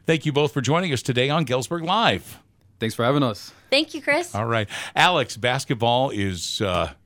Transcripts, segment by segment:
Thank you both for joining us today on Galesburg Live. Thanks for having us. Thank you, Chris. All right. Alex, basketball is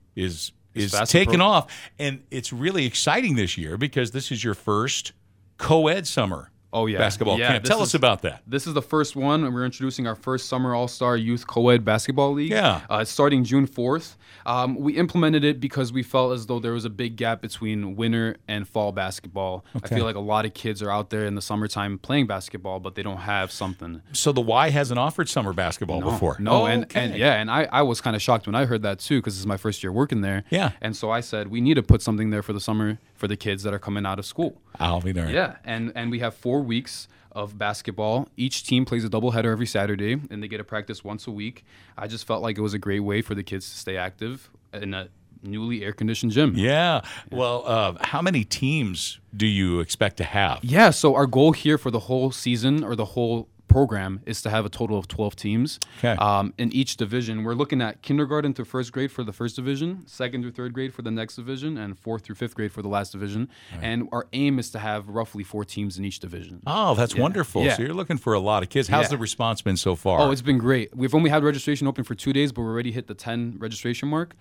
fast taking approach. off, and it's really exciting this year because this is your first co-ed summer basketball camp. Tell us about that. This is the first one, and we're introducing our first Summer All-Star Youth Co-ed Basketball League. Yeah. It's starting June 4th. We implemented it because we felt as though there was a big gap between winter and fall basketball. Okay. I feel like a lot of kids are out there in the summertime playing basketball, but they don't have something. So the Y hasn't offered summer basketball before? No, Okay. and I was kind of shocked when I heard that too, because this is my first year working there. Yeah. And so I said, we need to put something there for the summer for the kids that are coming out of school. I'll be darned. Yeah, and we have 4 weeks of basketball. Each team plays a doubleheader every Saturday, and they get to practice once a week. I just felt like it was a great way for the kids to stay active in a newly air-conditioned gym. Yeah. Well, how many teams do you expect to have? Yeah, so our goal here for the whole season or the whole program is to have a total of 12 teams. Okay. In each division. We're looking at kindergarten through first grade for the first division, second through third grade for the next division, and fourth through fifth grade for the last division. Right. And our aim is to have roughly 4 teams in each division. Oh, that's wonderful. Yeah. So you're looking for a lot of kids. How's the response been so far? Oh, it's been great. We've only had registration open for 2 days, but we already hit the 10 registration mark.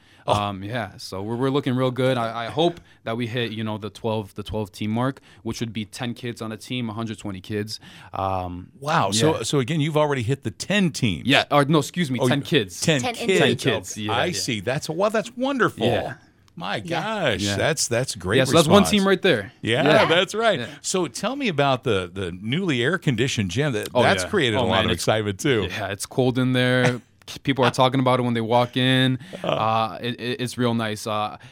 So we're looking real good. I hope that we hit, the 12 team mark, which would be 10 kids on a team, 120 kids. Wow. So again, you've already hit the 10 teams. Yeah. Or no, excuse me, 10 kids. 10 10 kids. 10 kids. Yeah, I yeah. see. That's wonderful. Yeah. My gosh, Yeah. that's great. Yeah, so that's one response. team right there. Yeah, that's right. Yeah. So tell me about the newly air-conditioned gym. That's created a lot of excitement too. Yeah, it's cold in there. People are talking about it when they walk in. It's real nice.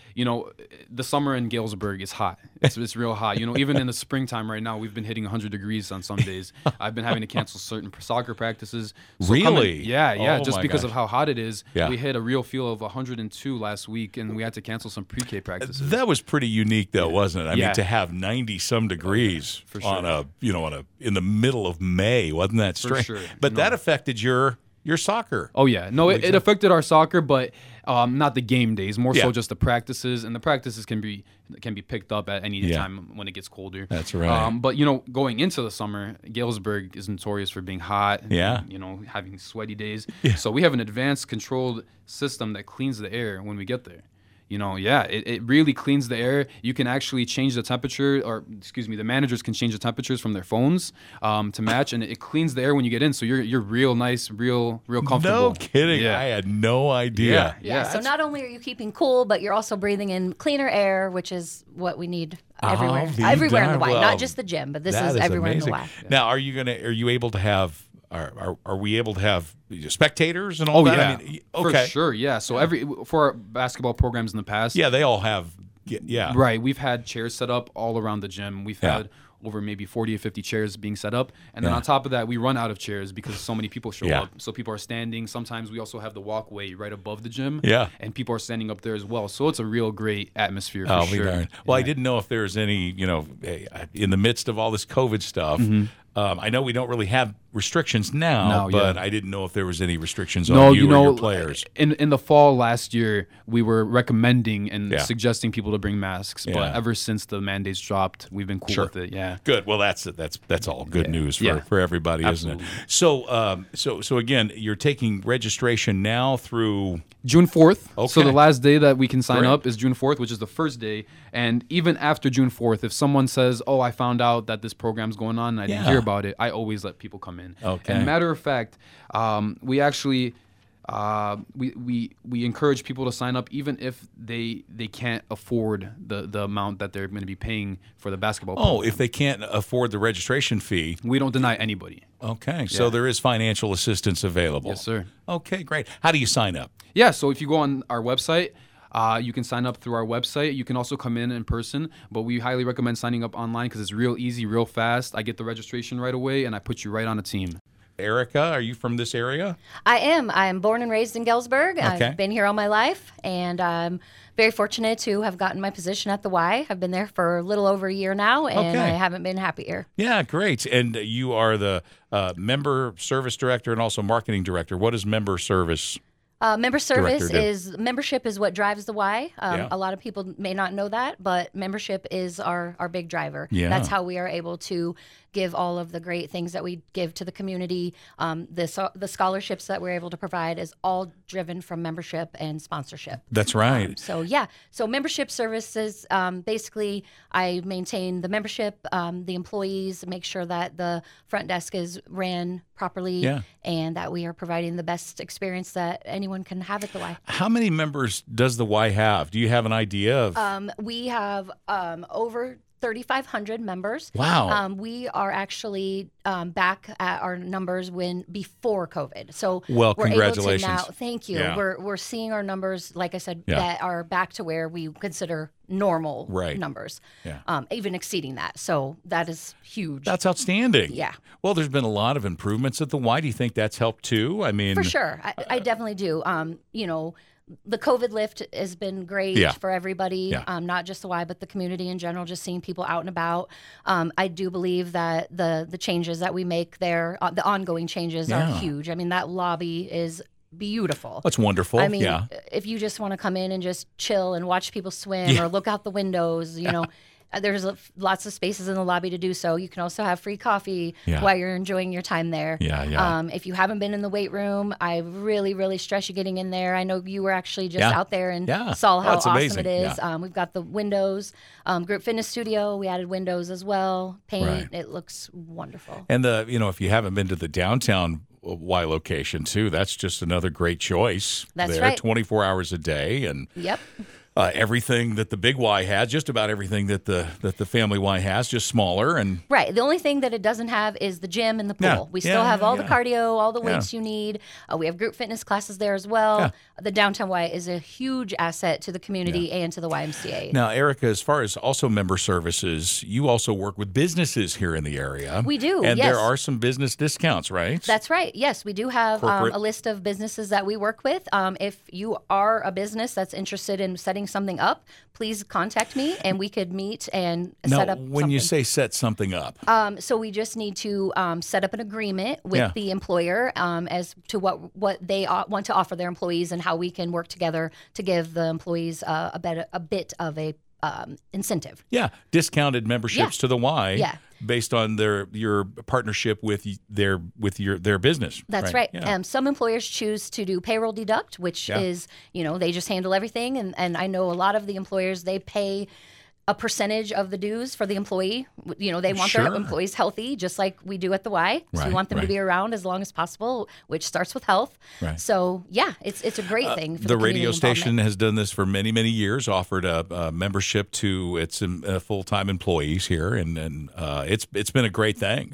The summer in Galesburg is hot. It's real hot. Even in the springtime right now, we've been hitting 100 degrees on some days. I've been having to cancel certain soccer practices. So Really? Yeah. Oh, Just my because gosh. of how hot it is. Yeah. We hit a real feel of 102 last week, and we had to cancel some pre-K practices. That was pretty unique, though, wasn't it? I mean, Yeah. to have 90-some degrees for sure. in the middle of May, wasn't that strange? sure. But that affected your soccer. Oh yeah, no, it affected our soccer, but not the game days. More Yeah. so just the practices, and the practices can be picked up at any Yeah. time when it gets colder. That's right. But going into the summer, Galesburg is notorious for being hot. Yeah. And, having sweaty days. Yeah. So we have an advanced controlled system that cleans the air when we get there. It really cleans the air. You can actually change the temperature, the managers can change the temperatures from their phones to match, and it cleans the air when you get in. So you're real nice, real comfortable. No kidding. Yeah. I had no idea. Yeah, so not only are you keeping cool, but you're also breathing in cleaner air, which is what we need everywhere. I'll be Everywhere in the darned. Y, Well, not just the gym, but this That is everywhere amazing. in the Y. Now, are you able to have? Are we able to have spectators and all Oh that? yeah, I mean, okay. for sure. Yeah. So for our basketball programs in the past, Yeah, they all have. Yeah. right. We've had chairs set up all around the gym. We've Yeah. had over maybe 40 or 50 chairs being set up, and then Yeah. on top of that, we run out of chairs because so many people show Yeah. up. So people are standing. Sometimes we also have the walkway right above the gym. Yeah. and people are standing up there as well. So it's a real great atmosphere. For I'll sure. be darned. Well, I Yeah. didn't know if there was any, in the midst of all this COVID stuff. I know we don't really have restrictions now, No, but yeah. I didn't know if there was any restrictions No, on you or your players. In the fall last year, we were recommending and Yeah. suggesting people to bring masks, Yeah. but ever since the mandates dropped, we've been cool Sure. with it. Yeah. Good. Well, that's all good news Yeah. for everybody, Absolutely. isn't it? So again, you're taking registration now through. June 4th. So Okay. the last day that we can sign Great. up is June 4th, which is the first day. And even after June 4th, if someone says, "Oh, I found out that this program's going on and I didn't Yeah. hear about it," I always let people come in. Okay. And matter of fact, we actually we encourage people to sign up even if they can't afford the amount that they're going to be paying for the basketball Oh, program. if they can't afford the registration fee. We don't deny anybody. Okay. So Yeah. there is financial assistance available. Yes, sir. Okay, great. How do you sign up? Yeah, so if you go on our website, you can sign up through our website. You can also come in person, but we highly recommend signing up online because it's real easy, real fast. I get the registration right away, and I put you right on a team. Erica, are you from this area? I am. I am born and raised in Galesburg. Okay. I've been here all my life, and I'm very fortunate to have gotten my position at the Y. I've been there for a little over a year now, and Okay. I haven't been happier. Yeah, great. And you are the member service director and also marketing director. What is member service? Member service Director do. membership is what drives the Y. Yeah. A lot of people may not know that, but membership is our big driver. Yeah. That's how we are able to give all of the great things that we give to the community. The scholarships that we're able to provide is all driven from membership and sponsorship. That's right. So membership services, basically I maintain the membership, the employees, make sure that the front desk is ran properly, and that we are providing the best experience that anyone can have at the Y. How many members does the Y have? Do you have an idea of? We have over 3,500 members. Wow. We are actually back at our numbers before COVID. So well, we're congratulations. Able to now, thank you. Yeah. We're seeing our numbers, like I said, that are back to where we consider normal numbers, even exceeding that. So that is huge. That's outstanding. Yeah. Well, there's been a lot of improvements at the Y. Do you think that's helped too? I mean, for sure. I definitely do. The COVID lift has been great for everybody, not just the Y, but the community in general, just seeing people out and about. I do believe that the changes that we make there, the ongoing changes are huge. I mean, that lobby is beautiful. That's wonderful. I mean, if you just want to come in and just chill and watch people swim or look out the windows, there's lots of spaces in the lobby to do so. You can also have free coffee while you're enjoying your time there. If you haven't been in the weight room, I really, really stress you getting in there. I know you were actually just out there and saw how awesome amazing. It is. We've got the windows. Group Fitness Studio, we added windows as well. Paint, it looks wonderful. And if you haven't been to the downtown Y location too, that's just another great choice. That's there, right. 24 hours a day, and everything that the big Y has, just about everything that the family Y has, just smaller. And right. The only thing that it doesn't have is the gym and the pool. We still have all the cardio, all the weights you need. We have group fitness classes there as well. The downtown Y is a huge asset to the community and to the YMCA. Now, Erica, as far as also member services, you also work with businesses here in the area. We do, and there are some business discounts, right? That's right. Yes, we do have a list of businesses that we work with. If you are a business that's interested in setting something up, please contact me and we could meet and set up when you say set something up, so we just need to set up an agreement with the employer as to what they want to offer their employees and how we can work together to give the employees a bit of a incentive. Discounted memberships to the Y based on your partnership with their business. That's right. Some employers choose to do payroll deduct, which is, they just handle everything. And I know a lot of the employers, they pay a percentage of the dues for the employee. They want their employees healthy, just like we do at the Y. So we want them to be around as long as possible, which starts with health. So it's a great thing for the radio station has done this for many, many years, offered a membership to its full-time employees here, and it's been a great thing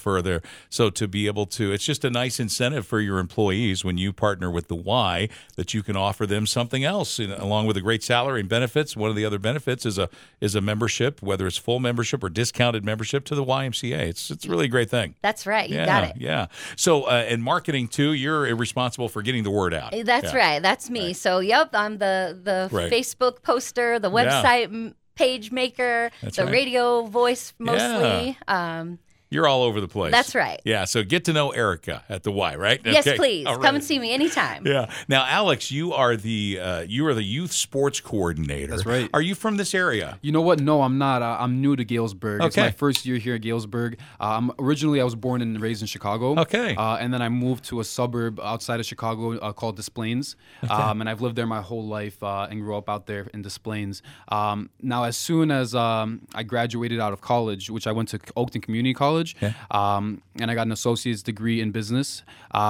so to be able to, it's just a nice incentive for your employees when you partner with the Y, that you can offer them something else along with a great salary and benefits. One of the other benefits is a membership, whether it's full membership or discounted membership to the YMCA. It's really a great thing. That's right. You got it. Yeah. So in marketing too, you're responsible for getting the word out. That's right. That's me. Right. So I'm the Facebook poster, the website page maker, radio voice mostly. You're all over the place. That's right. Yeah, so get to know Erica at the Y, right? Yes, please. Right. Come and see me anytime. Yeah. Now, Alex, you are the youth sports coordinator. That's right. Are you from this area? You know what? No, I'm not. I'm new to Galesburg. It's my first year here at Galesburg. Originally, I was born and raised in Chicago. Okay. And then I moved to a suburb outside of Chicago called Des Plaines. And I've lived there my whole life and grew up out there in Des Plaines. Now, as soon as I graduated out of college, which I went to Oakton Community College, and I got an associate's degree in business.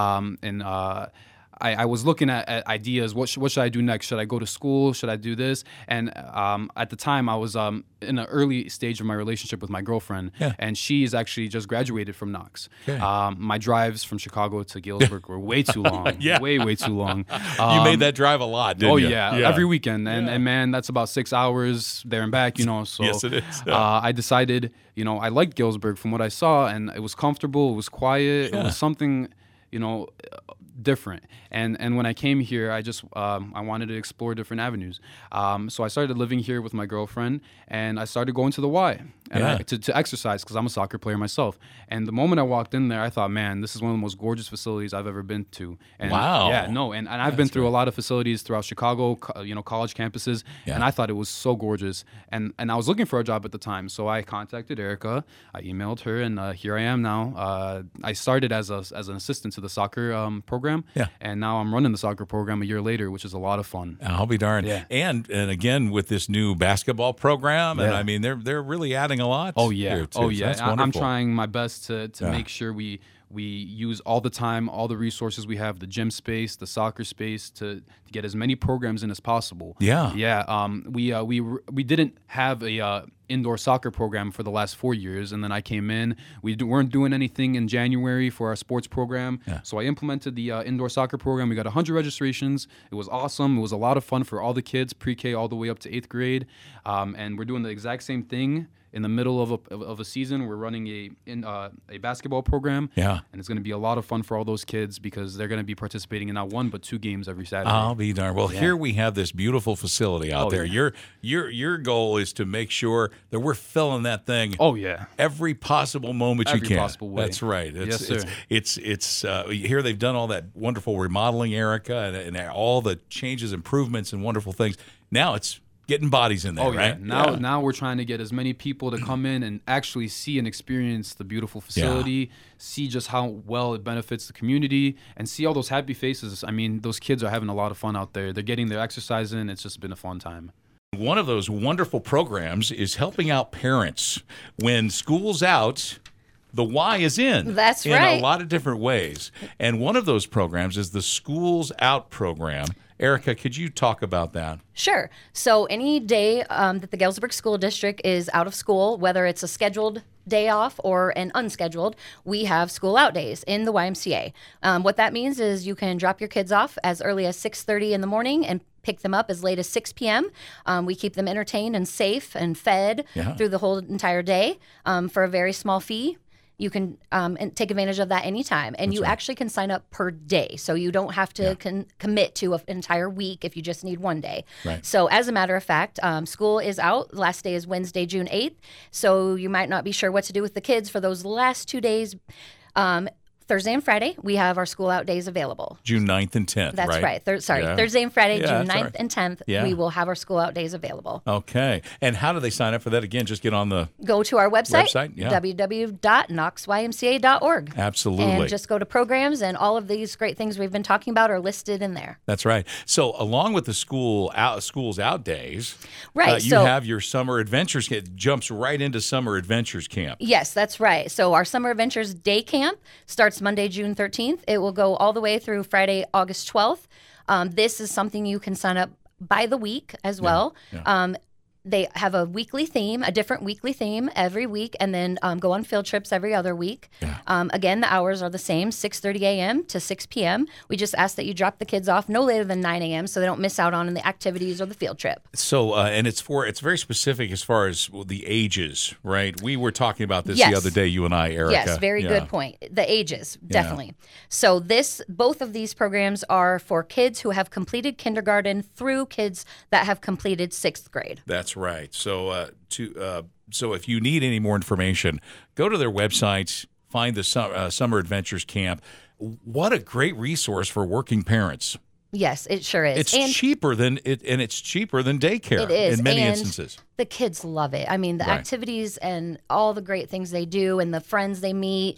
I was looking at ideas. What should I do next? Should I go to school? Should I do this? And at the time, I was in an early stage of my relationship with my girlfriend, and she's actually just graduated from Knox. My drives from Chicago to Galesburg were way too long. Way too long. You made that drive a lot, didn't you? Yeah, every weekend. And man, that's about 6 hours there and back, So yes, it is. I decided, I liked Galesburg from what I saw, and it was comfortable, it was quiet, it was something different. And when I came here, I just I wanted to explore different avenues. So I started living here with my girlfriend, and I started going to the Y and to exercise because I'm a soccer player myself. And the moment I walked in there, I thought, man, this is one of the most gorgeous facilities I've ever been to. And wow. Yeah, no, and I've been through a lot of facilities throughout Chicago, college campuses, and I thought it was so gorgeous. And I was looking for a job at the time, so I contacted Erica. I emailed her, and here I am now. I started as an assistant to the soccer program, and now I'm running the soccer program a year later, which is a lot of fun. I'll be darned. Yeah. And again with this new basketball program, and I mean they're really adding a lot. Oh yeah, here too. oh yeah. So I'm trying my best to make sure we use all the time, all the resources we have, the gym space, the soccer space, to get as many programs in as possible. Yeah. We didn't have a indoor soccer program for the last 4 years, and then I came in. We weren't doing anything in January for our sports program, so I implemented the indoor soccer program. We got 100 registrations. It was awesome. It was a lot of fun for all the kids, pre-K all the way up to 8th grade, and we're doing the exact same thing. In the middle of a season, we're running a basketball program, and it's going to be a lot of fun for all those kids because they're going to be participating in not 1 but 2 games every Saturday. I'll be darned. Well, here we have this beautiful facility out there. Yeah. Your goal is to make sure that we're filling that thing. Oh yeah, every possible moment you can. Every possible way. That's right. Yes, sir. It's here they've done all that wonderful remodeling, Erica, and all the changes, improvements, and wonderful things. Now it's getting bodies in there, right? Now we're trying to get as many people to come in and actually see and experience the beautiful facility, see just how well it benefits the community, and see all those happy faces. I mean, those kids are having a lot of fun out there. They're getting their exercise in. It's just been a fun time. One of those wonderful programs is helping out parents. When school's out, the Y is in. That's in right. a lot of different ways. And one of those programs is the Schools Out program. Erica, could you talk about that? Sure. So any day that the Galesburg School District is out of school, whether it's a scheduled day off or an unscheduled, we have school out days in the YMCA. What that means is you can drop your kids off as early as 6:30 in the morning and pick them up as late as 6 p.m. We keep them entertained and safe and fed through the whole entire day for a very small fee. You can and take advantage of that anytime. And you actually can sign up per day. So you don't have to commit to an entire week if you just need one day. Right. So as a matter of fact, school is out. Last day is Wednesday, June 8th. So you might not be sure what to do with the kids for those last 2 days. Thursday and Friday, we have our school out days available. June 9th and 10th, That's right. Thursday and Friday, June 9th and 10th, we will have our school out days available. Okay. And how do they sign up for that? Again, just get on the... Go to our website www.knoxymca.org. Absolutely. And just go to programs, and all of these great things we've been talking about are listed in there. That's right. So along with the schools out days, you have your summer adventures. It jumps right into summer adventures camp. Yes, that's right. So our summer adventures day camp starts Monday, June 13th. It will go all the way through Friday, August 12th. This is something you can sign up by the week as well. They have a weekly theme, a different weekly theme every week, and then go on field trips every other week. Again, the hours are the same, 6:30 a.m. to 6 p.m. We just ask that you drop the kids off no later than 9 a.m. so they don't miss out on the activities or the field trip. So, and it's very specific as far as the ages, right? We were talking about this the other day, you and I, Erica. Yes, very good point. The ages, definitely. So both of these programs are for kids who have completed kindergarten through kids that have completed 6th grade. That's right. So so if you need any more information, go to their websites, find the Summer Adventures Camp. What a great resource for working parents. Yes, it sure is. It's cheaper than daycare. It is in many instances. The kids love it. I mean, the activities and all the great things they do, and the friends they meet.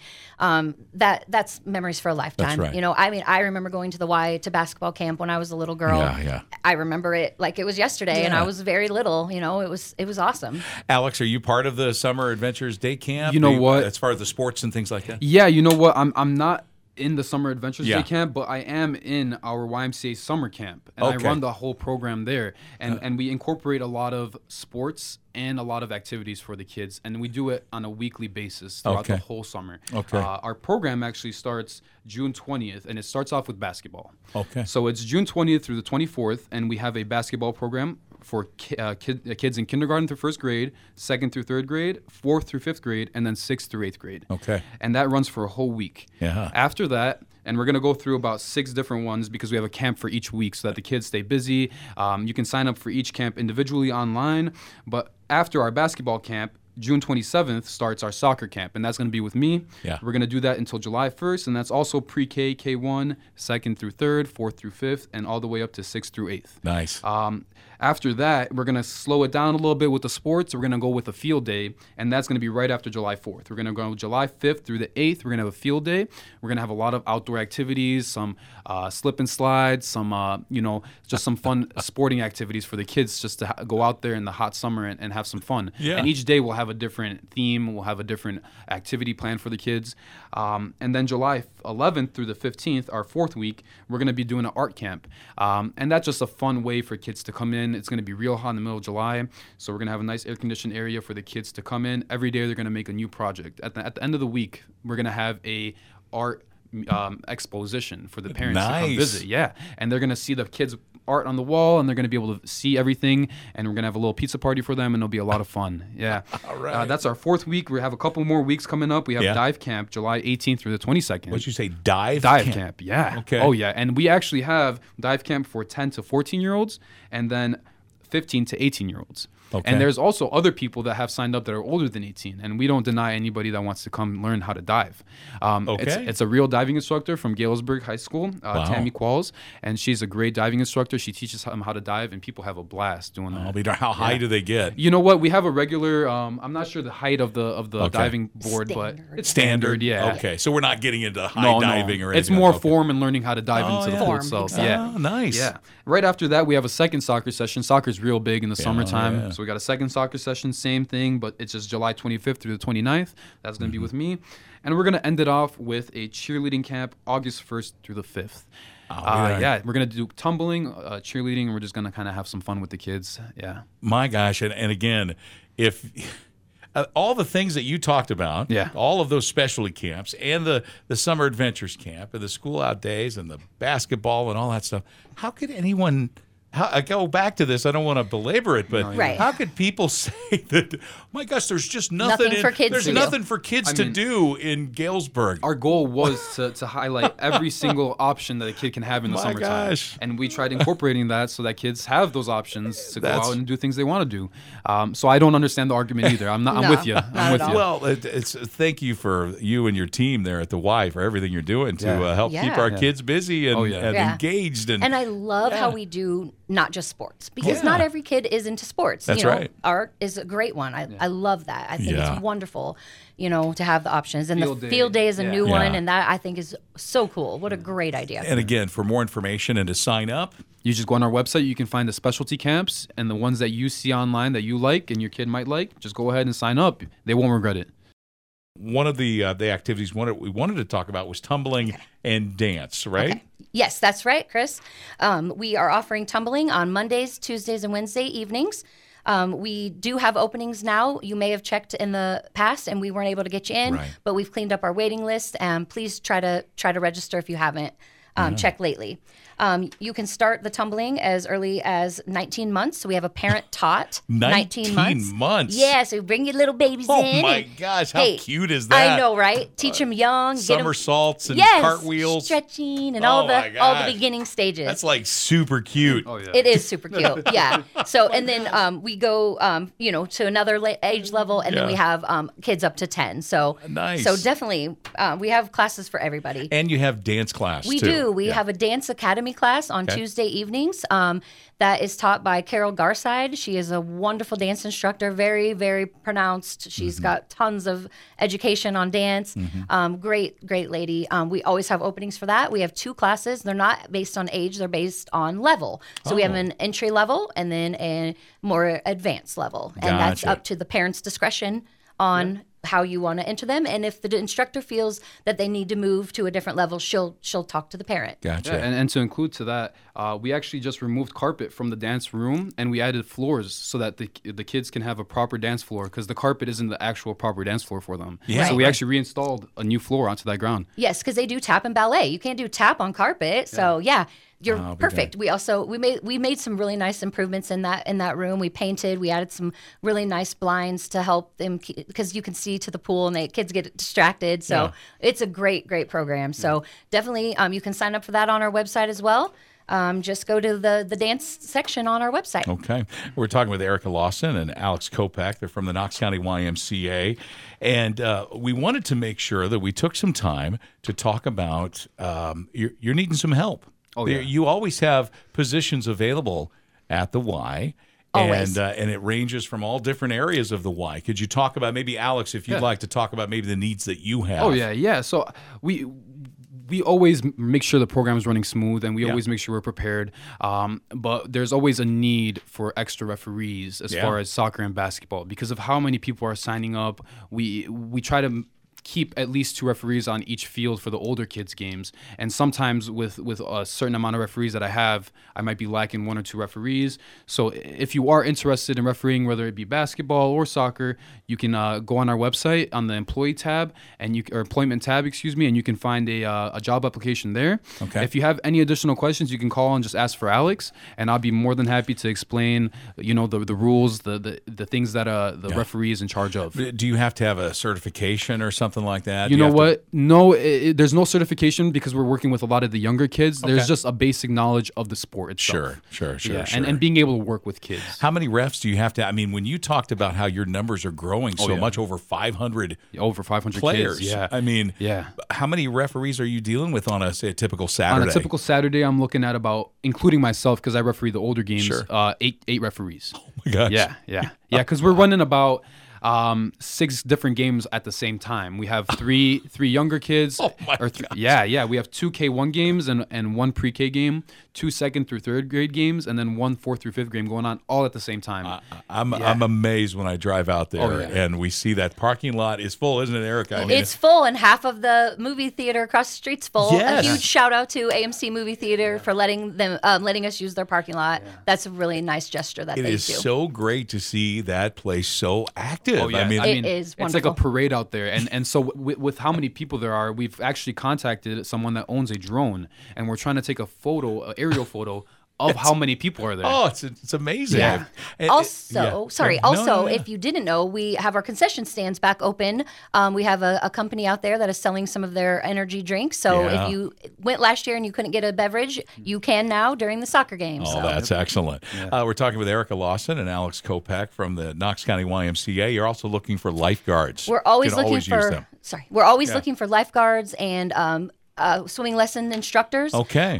That's memories for a lifetime. That's right. You know, I mean, I remember going to the Y to basketball camp when I was a little girl. Yeah. I remember it like it was yesterday, and I was very little. You know, it was awesome. Alex, are you part of the Summer Adventures Day Camp? You know what? As far as the sports and things like that. Yeah, you know what? I'm not in the Summer Adventures Day Camp, but I am in our YMCA summer camp, and I run the whole program there, and we incorporate a lot of sports and a lot of activities for the kids, and we do it on a weekly basis throughout the whole summer. Our program actually starts June 20th, and it starts off with basketball. So it's June 20th through the 24th, and we have a basketball program for kids in kindergarten through 1st grade, 2nd through 3rd grade, 4th through 5th grade, and then 6th through 8th grade. And that runs for a whole week. After that, and we're going to go through about 6 different ones because we have a camp for each week so that the kids stay busy. You can sign up for each camp individually online, but after our basketball camp, June 27th starts our soccer camp, and that's going to be with me. Yeah. We're going to do that until July 1st, and that's also pre-K, K1, 2nd through 3rd, 4th through 5th, and all the way up to 6th through 8th. Nice. After that, we're going to slow it down a little bit with the sports. We're going to go with a field day, and that's going to be right after July 4th. We're going to go July 5th through the 8th. We're going to have a field day. We're going to have a lot of outdoor activities, some slip and slides, some, just some fun sporting activities for the kids just to go out there in the hot summer and have some fun. Yeah. And each day we'll have a different theme. We'll have a different activity plan for the kids. And then July 11th through the 15th, our 4th week, we're going to be doing an art camp. And that's just a fun way for kids to come in. It's going to be real hot in the middle of July. So we're going to have a nice air-conditioned area for the kids to come in. Every day they're going to make a new project. At the end of the week, we're going to have a art exposition for the parents to come visit. Yeah. And they're going to see the kids' art on the wall, and they're going to be able to see everything, and we're going to have a little pizza party for them, and it'll be a lot of fun. Yeah. All right. That's our 4th week. We have a couple more weeks coming up. We have Dive Camp, July 18th through the 22nd. What'd you say, Dive Camp? Yeah. Okay. Oh, yeah. And we actually have Dive Camp for 10 to 14-year-olds, and then 15 to 18-year-olds. Okay. And there's also other people that have signed up that are older than 18, and we don't deny anybody that wants to come learn how to dive. It's a real diving instructor from Galesburg High School, Tammy Qualls, and she's a great diving instructor. She teaches them how to dive, and people have a blast doing that. How high do they get? You know what? We have a regular. I'm not sure the height of the diving board, but it's standard. Yeah. Okay, so we're not getting into high diving or anything. It's more form and learning how to dive into the pool itself. Exactly. Yeah. Oh, nice. Yeah. Right after that, we have a second soccer session. Soccer's real big in the summertime, so we got a second soccer session, same thing, but it's just July 25th through the 29th. That's going to be with me. And we're going to end it off with a cheerleading camp August 1st through the 5th. We're going to do tumbling, cheerleading, and we're just going to kind of have some fun with the kids. Yeah. My gosh. And again, if all the things that you talked about, all of those specialty camps and the summer adventures camp and the school out days and the basketball and all that stuff, how could anyone... I go back to this. I don't want to belabor it, but how could people say that? My gosh, there's just nothing for kids. There's nothing for kids to do in Galesburg. Our goal was to highlight every single option that a kid can have in the summertime, and we tried incorporating that so that kids have those options to go out and do things they want to do. So I don't understand the argument either. I'm with you. I'm with you. Well, it's thank you for you and your team there at the Y for everything you're doing to help keep our kids busy and engaged. And I love how we do not just sports, because not every kid is into sports. That's right. Art is a great one. I love that. I think it's wonderful, to have the options. And the field day is a new one, and that I think is so cool. What a great idea. And again, for more information and to sign up, you just go on our website. You can find the specialty camps and the ones that you see online that you like and your kid might like. Just go ahead and sign up. They won't regret it. One of the activities we wanted to talk about was tumbling and dance, right? Okay. Yes, that's right, Chris. We are offering tumbling on Mondays, Tuesdays, and Wednesday evenings. We do have openings now. You may have checked in the past, and we weren't able to get you in, but we've cleaned up our waiting list. And please try to register if you haven't checked lately. You can start the tumbling as early as 19 months. So we have a parent taught 19 months. Yeah, so bring your little babies in. Oh my gosh, how cute is that? I know, right? Teach them young. Somersaults and cartwils. Stretching and all the beginning stages. That's like super cute. Oh, yeah. It is super cute, yeah. So, and then we go, to another age level, and then we have kids up to 10. So, nice. So definitely, we have classes for everybody. And you have dance class, We do. We have a dance academy class on Tuesday evenings that is taught by Carol Garside. She is a wonderful dance instructor, very, very pronounced. She's got tons of education on dance. Great lady. We always have openings for that. We have 2 classes. They're not based on age. They're based on level. So we have an entry level and then a more advanced level. And that's up to the parent's discretion on how you want to enter them, and if the instructor feels that they need to move to a different level, she'll talk to the parent. Gotcha. Yeah, and to include to that, we actually just removed carpet from the dance room, and we added floors so that the kids can have a proper dance floor, because the carpet isn't the actual proper dance floor for them. Yeah. So we actually reinstalled a new floor onto that ground. Yes, because they do tap and ballet. You can't do tap on carpet. So You're I'll be perfect. We made some really nice improvements in that room. We painted. We added some really nice blinds to help them because you can see to the pool and the kids get distracted. So it's a great program. So definitely you can sign up for that on our website as well. Just go to the dance section on our website. Okay. We're talking with Erica Lawson and Alex Kopak. They're from the Knox County YMCA. And we wanted to make sure that we took some time to talk about you're needing some help. Oh, yeah. You always have positions available at the Y. Always. And it ranges from all different areas of the Y. Could you talk about, maybe Alex, if you'd like to talk about maybe the needs that you have? Oh, yeah. So we always make sure the program is running smooth, and we always make sure we're prepared. But there's always a need for extra referees as far as soccer and basketball because of how many people are signing up. We try to keep at least 2 referees on each field for the older kids games, and sometimes with a certain amount of referees that I have, I might be lacking 1 or 2 referees. So if you are interested in refereeing, whether it be basketball or soccer, you can go on our website on the employee tab or employment tab, and you can find a job application there. Okay. If you have any additional questions, you can call and just ask for Alex, and I'll be more than happy to explain the rules, the things that the referee is in charge of. Do you have to have a certification or something like that? You know what? No, there's no certification because we're working with a lot of the younger kids. There's just a basic knowledge of the sport itself. Sure. Yeah, and being able to work with kids. How many refs do you have to? I mean, when you talked about how your numbers are growing so much, over 500 over 500 players. kids. Yeah. I mean, how many referees are you dealing with on a typical Saturday? On a typical Saturday, I'm looking at about, including myself, because I referee the older games, 8 referees. Oh my gosh. Yeah, because we're running about 6 different games at the same time. We have three younger kids. Oh my gosh. We have 2 K1 games and 1 pre-K game, 2 2nd through 3rd grade games, and then 1 4th through 5th game going on all at the same time. I'm amazed when I drive out there and we see that parking lot is full, isn't it, Erica? I mean, it's full, and half of the movie theater across the street's full. Yes. A huge shout out to AMC Movie Theater for letting us use their parking lot. That's a really nice gesture that it they do. is so great to see that place so active. Oh, yeah. I mean, It is it's wonderful. like a parade out there, and so with how many people there are, we've actually contacted someone that owns a drone, and we're trying to take an aerial photo of how many people are there. Oh, it's amazing. Yeah. Also, if you didn't know, we have our concession stands back open. We have a company out there that is selling some of their energy drinks. So if you went last year and you couldn't get a beverage, you can now during the soccer games. Oh, that's excellent. We're talking with Erica Lawson and Alex Kopak from the Knox County YMCA. You're also looking for lifeguards. We're always You can looking always use them. We're always looking for lifeguards and swimming lesson instructors. Okay.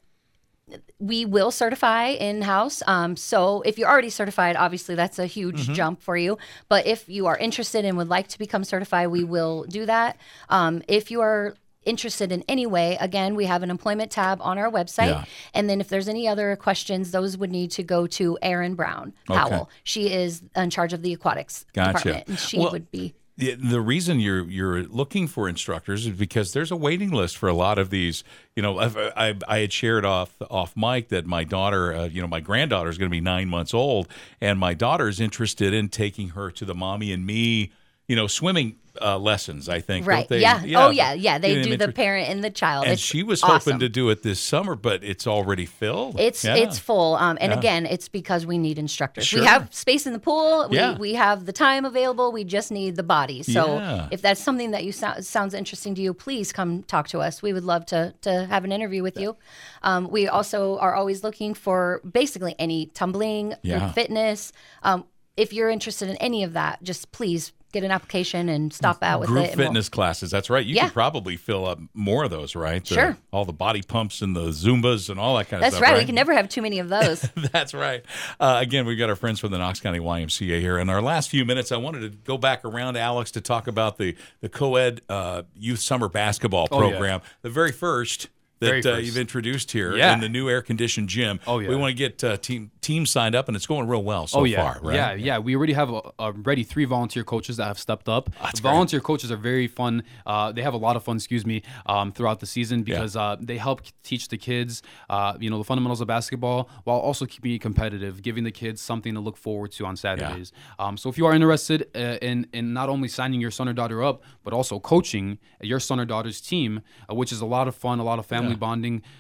We will certify in-house. So if you're already certified, obviously that's a huge jump for you. But if you are interested and would like to become certified, we will do that. If you are interested in any way, again, we have an employment tab on our website. Yeah. And then if there's any other questions, those would need to go to Erin Brown Powell. She is in charge of the aquatics department. And she would be... The reason you're looking for instructors is because there's a waiting list for a lot of these. You know, I had shared off mic that my daughter, my granddaughter is going to be 9 months old, and my daughter is interested in taking her to the Mommy and Me, swimming lessons, I think. Right. Don't they? Yeah. They do the parent and the child. And it's she was awesome. hoping to do it this summer, but it's already filled. It's full. And again, it's because we need instructors. Sure. We have space in the pool. Yeah. We have the time available. We just need the bodies. So Yeah. if that's something that sounds interesting to you, please come talk to us. We would love to have an interview with you. We also are always looking for basically any tumbling, group fitness. If you're interested in any of that, just please get an application and stop out with Group it. fitness classes. That's right. You could probably fill up more of those, right? Sure. All the body pumps and the Zumbas and all that kind of That's stuff. right. We can never have too many of those. That's right. Again, we've got our friends from the Knox County YMCA here. In our last few minutes, I wanted to go back around, Alex, to talk about the co-ed youth summer basketball program. The very first that you've introduced here in the new air-conditioned gym. Oh, yeah. We want to get team signed up, and it's going real well so far, right? Yeah. We already have already 3 volunteer coaches that have stepped up. That's volunteer coaches are very fun. They have a lot of fun, throughout the season because they help teach the kids, the fundamentals of basketball while also keeping it competitive, giving the kids something to look forward to on Saturdays. So if you are interested in not only signing your son or daughter up, but also coaching your son or daughter's team, which is a lot of fun, a lot of family bonding,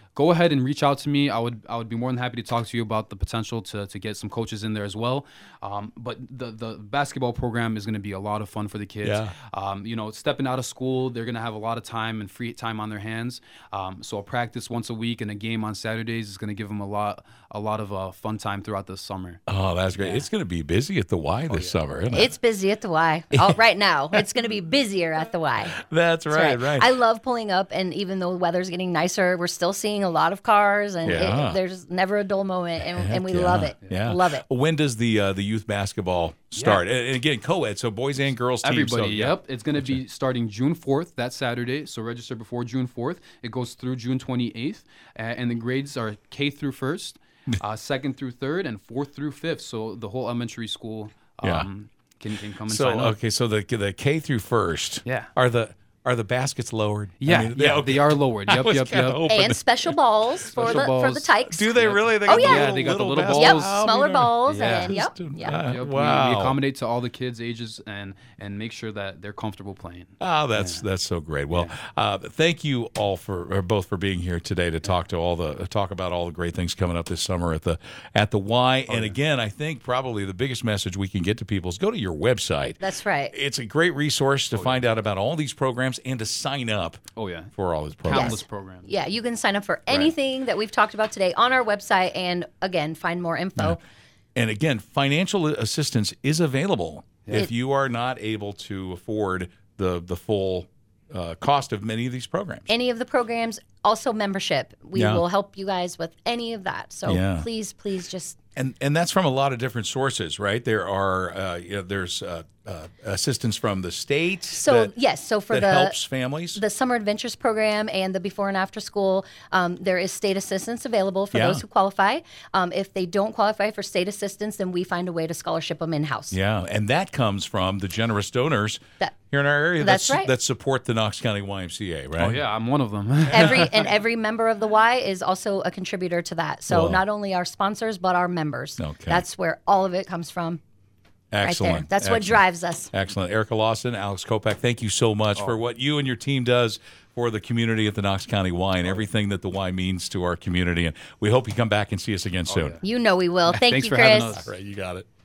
go ahead and reach out to me. I would be more than happy to talk to you about the potential to get some coaches in there as well. But the basketball program is going to be a lot of fun for the kids. Yeah. Stepping out of school, they're going to have a lot of time and free time on their hands. So a practice once a week and a game on Saturdays is going to give them a lot of fun time throughout the summer. Oh, that's great. It's going to be busy at the Y this summer, isn't it? It's busy at the Y. Right now, it's going to be busier at the Y. That's right. I love pulling up, and even though the weather's getting nicer, we're still seeing a lot of cars, and there's never a dull moment, and we love it. Yeah. Love it. When does the youth basketball start? And again, co-ed, so boys and girls teams. Everybody, so, yep. It's going to be starting June 4th, that Saturday. So register before June 4th. It goes through June 28th. And the grades are K through 1st, 2nd through 3rd, and 4th through 5th. So the whole elementary school can come and sign up. Okay, so the K through 1st. Yeah. Are the baskets lowered? Yeah, they are lowered. Yep. And special balls for the tykes. Do they really? They got they got the little baskets? balls. Yep, smaller balls, Yeah. and yep. Yep. Wow. We accommodate to all the kids' ages and make sure that they're comfortable playing. Oh, that's so great. Well, thank you all both for being here today to talk about all the great things coming up this summer at the Y. And again, I think probably the biggest message we can get to people is go to your website. That's right. It's a great resource to find out about all these programs and to sign up. For all these programs. Countless programs. Yeah, you can sign up for anything that we've talked about today on our website, and again, find more info. And again, financial assistance is available if you are not able to afford the full cost of many of these programs. Any of the programs, also membership. We will help you guys with any of that. So please just. And that's from a lot of different sources, right? There are there's assistance from the state. So for that helps families. The Summer Adventures program and the before and after school, there is state assistance available for those who qualify. If they don't qualify for state assistance, then we find a way to scholarship them in house. Yeah, and that comes from the generous donors here in our area. That's right. That support the Knox County YMCA, right? Oh yeah, I'm one of them. Every member of the Y is also a contributor to that. So not only our sponsors, but our members. Okay. That's where all of it comes from. Excellent. Right there. That's what drives us. Excellent. Erica Lawson, Alex Kopak, thank you so much for what you and your team does for the community at the Knox County Y and everything that the Y means to our community. And we hope you come back and see us again soon. You know we will. Thank Thanks you, for Chris. having us. All right, you got it.